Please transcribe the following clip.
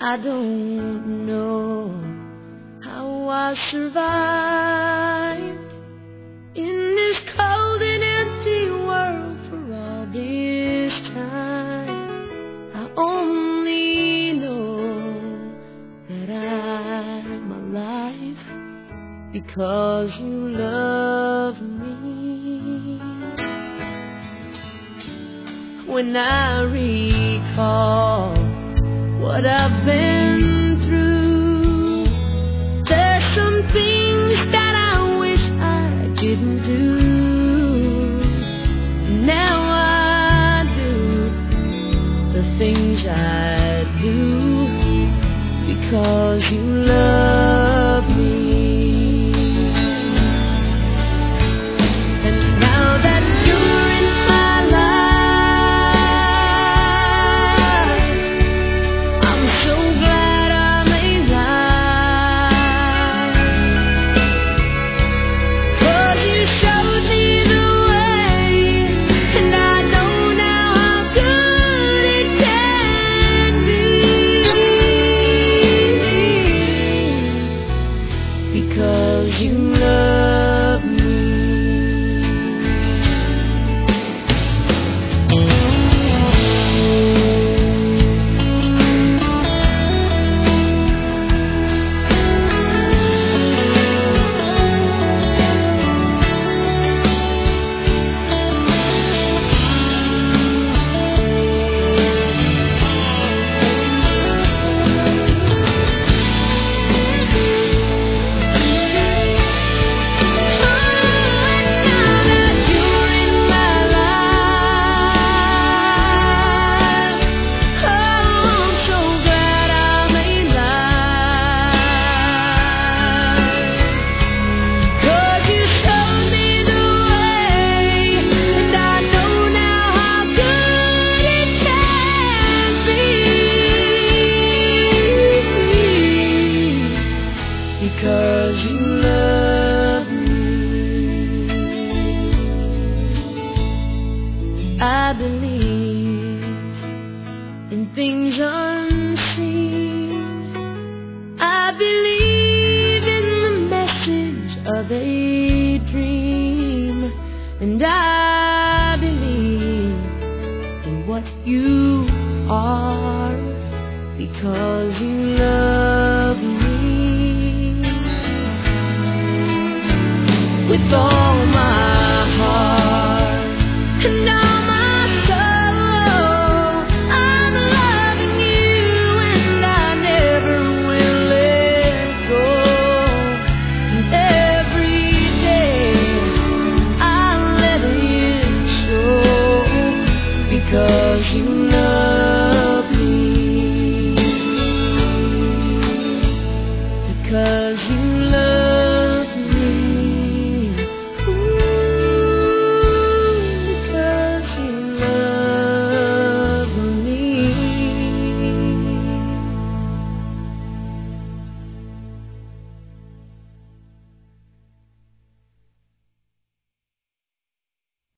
I don't know how I survived in this cold and empty world for all this time. I only know that I'm alive because you love me. When I recall what I've been through, there's some things that I wish I didn't do. Now I do the things I do because you love me. And now that you're in my life, I'm so glad I'm alive. 'Cause you showed me the way, and I know now how good it can be. Because you love me. Because you love me. I believe in things unseen. I believe in the message of a dream. And I believe in what you are because you love me.